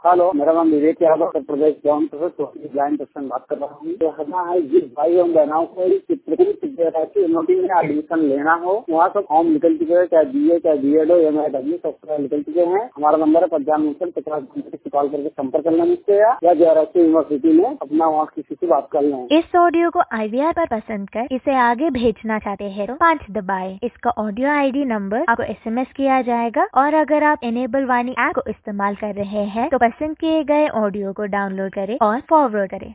Hello, मेरा नाम विवेक यादव, उत्तर प्रदेश जौनपुर से ब्लाइंड पर्सन बात कर रहा हूँ। तो हमारा है जिस भाई एवं बहनों को चित्रकूट विद्यार्थी यूनिवर्सिटी में एडमिशन लेना हो, वहाँ सब फॉर्म निकल चुके हैं, चाहे बीए चाहे बीएड हो या एमएडब्ल्यू सब निकल चुके हैं। हमारा नंबर है 55 कॉल करके संपर्क करना मुझसे या जयराज यूनिवर्सिटी में अपना वहाँ किसी से बात कर लें। इस ऑडियो को IVR पर पसंद कर इसे आगे भेजना चाहते हैं तो 5 दबाएं। इसका ऑडियो ID नंबर आपको SMS किया जाएगा और अगर आप इनेबल वाणी ऐप को इस्तेमाल कर रहे हैं तो पसंद किए गए ऑडियो को डाउनलोड करें और फॉरवर्ड करें।